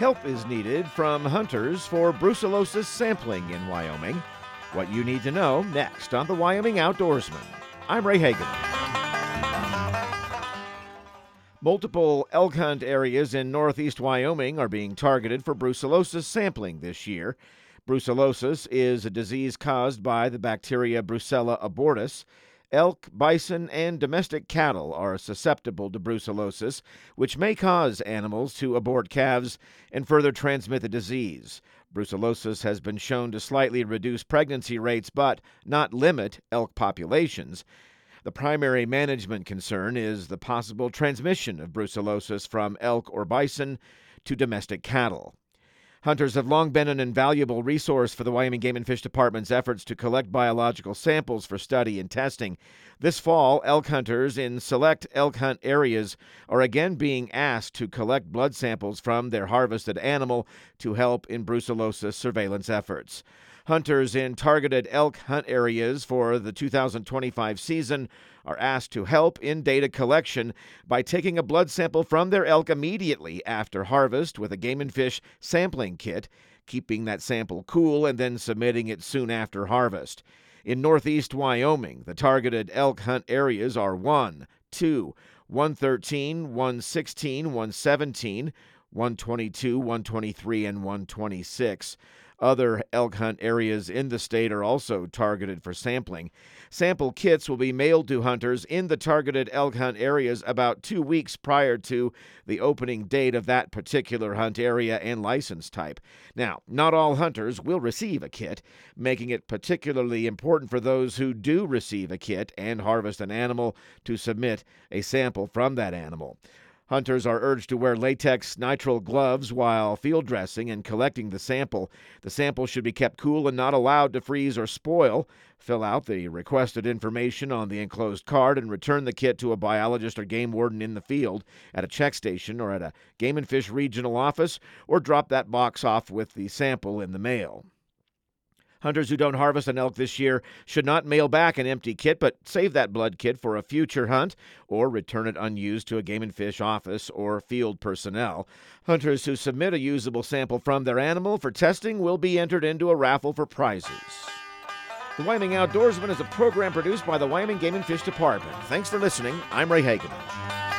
Help is needed from hunters for brucellosis sampling in Wyoming. What you need to know next on the Wyoming Outdoorsman. I'm Ray Hageman. Multiple elk hunt areas in northeast Wyoming are being targeted for brucellosis sampling this year. Brucellosis is a disease caused by the bacteria Brucella abortus. Elk, bison, and domestic cattle are susceptible to brucellosis, which may cause animals to abort calves and further transmit the disease. Brucellosis has been shown to slightly reduce pregnancy rates but not limit elk populations. The primary management concern is the possible transmission of brucellosis from elk or bison to domestic cattle. Hunters have long been an invaluable resource for the Wyoming Game and Fish Department's efforts to collect biological samples for study and testing. This fall, elk hunters in select elk hunt areas are again being asked to collect blood samples from their harvested animal to help in brucellosis surveillance efforts. Hunters in targeted elk hunt areas for the 2025 season are asked to help in data collection by taking a blood sample from their elk immediately after harvest with a Game and Fish sampling kit, keeping that sample cool and then submitting it soon after harvest. In northeast Wyoming, the targeted elk hunt areas are 1, 2, 113, 116, 117, 122, 123, and 126. Other elk hunt areas in the state are also targeted for sampling. Sample kits will be mailed to hunters in the targeted elk hunt areas about 2 weeks prior to the opening date of that particular hunt area and license type. Now, not all hunters will receive a kit, making it particularly important for those who do receive a kit and harvest an animal to submit a sample from that animal. Hunters are urged to wear latex nitrile gloves while field dressing and collecting the sample. The sample should be kept cool and not allowed to freeze or spoil. Fill out the requested information on the enclosed card and return the kit to a biologist or game warden in the field, at a check station, or at a Game and Fish regional office, or drop that box off with the sample in the mail. Hunters who don't harvest an elk this year should not mail back an empty kit, but save that blood kit for a future hunt or return it unused to a Game and Fish office or field personnel. Hunters who submit a usable sample from their animal for testing will be entered into a raffle for prizes. The Wyoming Outdoorsman is a program produced by the Wyoming Game and Fish Department. Thanks for listening. I'm Ray Hageman.